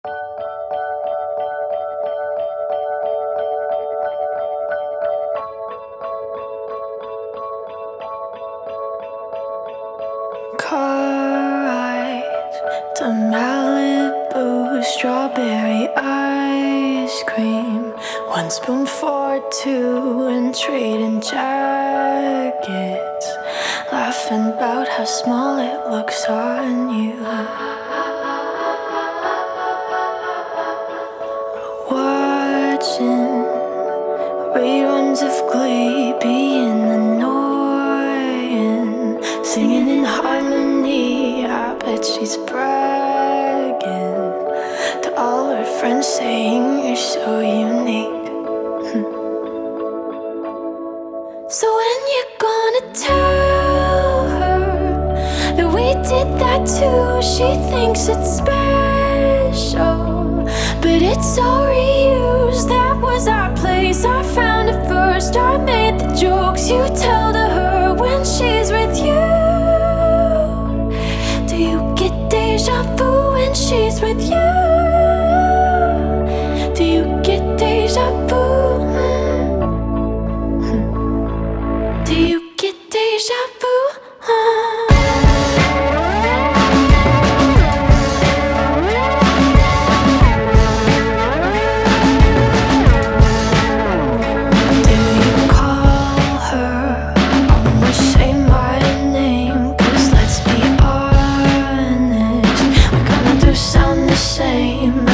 Car ride to Malibu, strawberry ice cream, one spoon for two, and trading jackets, laughing about how small it looks on you. Watching reruns of Glee, being annoying, singing in harmony. I bet she's bragging to all her friends, saying you're so unique. So when you gonna tell her that we did that too? She thinks it's special, but it's all reused. That was our place, I found it first. I made the jokes you tell to her when she's with you. Do you get deja vu when she's with you? Do you get deja vu? Do you get deja vu? Same.